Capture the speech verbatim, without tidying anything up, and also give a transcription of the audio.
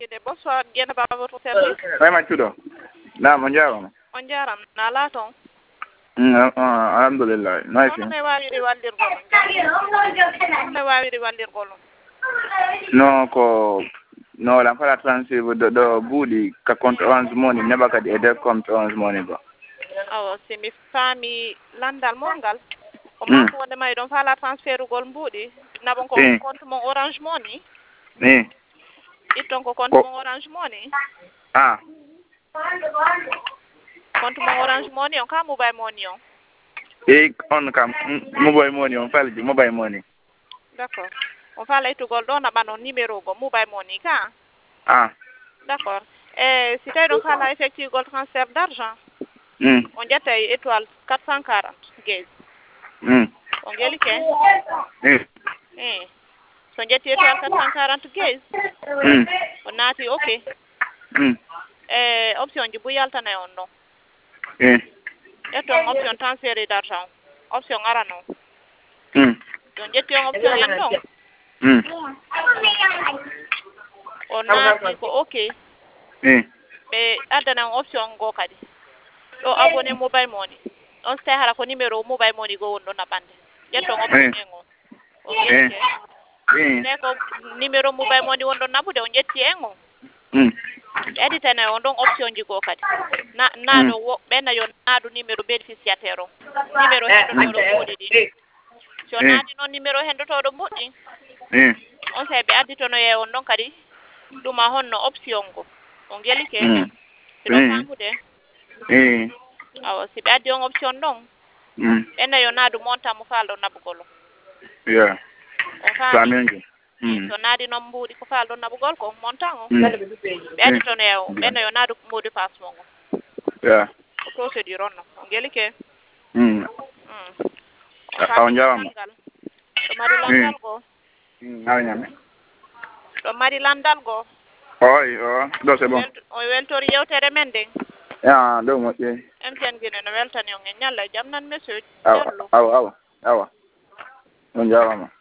Bonsoir, bien à votre service. Oui, Machudo. Na manjaro. On jaram na laton. Mm, alhamdulillah. Nice. On me wawi wallir gol. On me wawi wallir gol. No ko no la fala transfer do do budi ka compte orange money neba ka de de compte orange money ba. Awo si mi fami landal mongal. O Mm. ma ko de may don fala transfer gol mbudi na bon ko Eh. compte mon orange money. Eh. Iton ko compte Ko- mon orange money. Ah. Compte mon orange money on ka mobile money on. E on kam mm, mobile money on fala ji mobile money. D'accord. On fala itu gol don na banon numéro go mobile money ka. Ah. D'accord. Eh si tay don fala effectuer gol transfert d'argent. Mm. On jettay étoile quatre cent quarante gauge. Mm. On geli ke? Eh. Eh. So jetti étoile quatre cent quarante gauge. Mm. On naati OK. Mm. Eh option ji bu yaltana on non. Eh. Etto option transfert d'argent. Option arano. Mm. On jetti on option en non. Mm. On naati ko OK. Eh. Be adana on option go kadi. Do abonné mobile money. On stay hala ko numéro mobile money go won do na bande. Jetto option en on. On geli ke? Eh. Ne ko numéro mobile money won do nabude on jetti en on. Mm. Editana on don option ji go kadi. Na na do wo be na yo na do numéro bénéficiaire on. Numéro hendo to do modi di. So na di non numéro hendo to do modi. Eh. On sai be aditono ye on don kadi. Duma honno option go. On geli ke? Mm. Do famude. Eh. Awo si be addi on option don. Mm. Ena yo na do monta mo faldo nabugolo. Yeah. On fa. Flamengo. Mm. So na di non mbudi ko faldo nabugol ko montango. Mm. Be aditono ye on. Ena yo na do modi pass mongo. Yeah. O procedure on no. On geli ke? Mm. Mm. Ah, on jaram. Do mari landal go. Mm. Ala nyame. Do mari landal go. Oy, oh, do c'est bon. O weltori yewtere men den. Ya, do mo ke. M T N gine no weltani on en nyalla jam nan monsieur Aw, Diallo. aw, aw. Awa. On jarama.